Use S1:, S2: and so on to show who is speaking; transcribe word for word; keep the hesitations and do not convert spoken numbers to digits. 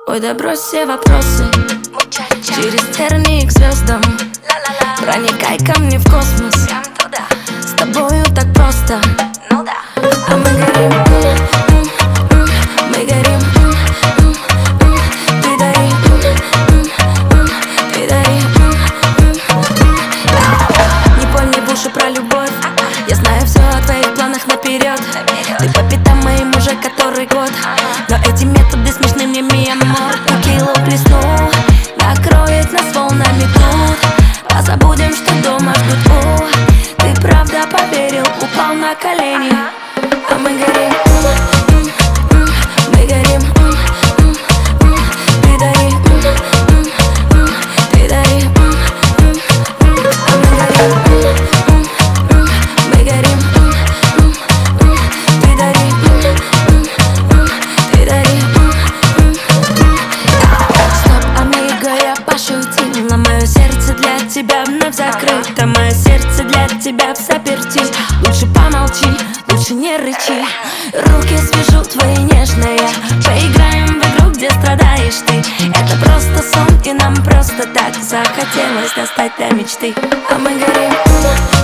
S1: Ой, да брось все вопросы, через тернии к звездам. Проникай ко мне в космос, с тобою так просто. А мы горим, мы горим. Ты дари, ты дари. Не поль мне в уши про любовь, я знаю все о твоих планах наперед. Ты по пятам моим уже который год, но эти методы смешны мне, ми амор. Текилу плесну, накроет нас волнами тут. Позабудем, что дома ждут. О, ты правда поверил, упал на колени. А мы горим, мы горим. Ты дари, ты дари. А мы горим, мы горим. Ты дари, ты дари. Стоп, амиго, я пошутила. Мое сердце для тебя вновь закрыто. Мое сердце для тебя в заперти. Лучше помолчи, лучше не рычи. Руки свяжу твои нежные. Поиграем в игру, где страдаешь ты. Это просто сон, и нам просто так захотелось достать до мечты. А мы горим.